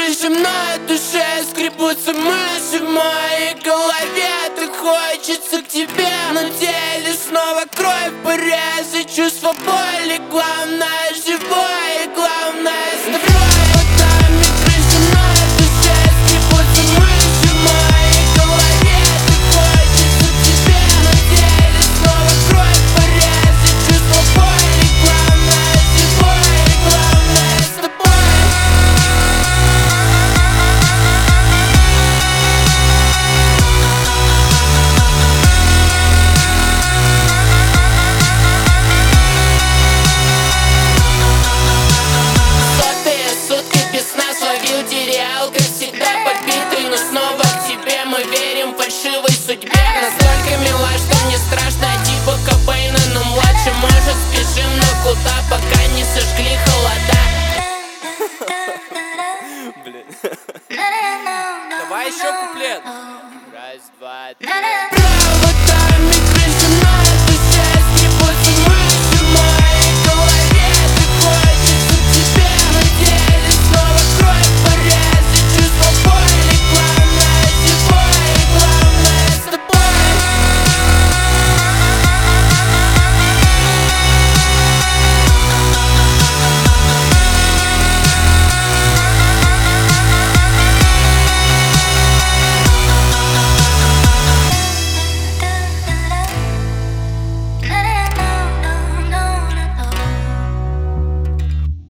крыше мной, в душе скребутся мыши. В моей голове так хочется к тебе, но в теле снова кровь, порезы, чувство боли. Главное живое, главное с тобой. Потами крыше мной, в душе скребутся мыши. В моей голове так хочется к тебе, но в теле снова кровь, порезы, чувство боли. Главное живое, главное с тобой. Судьбе настолько мила, что мне страшно, типа Кобейна, но младше. Может, спешим, но куда, пока не сожгли холода. Блин. Давай еще куплет. Раз, два, три.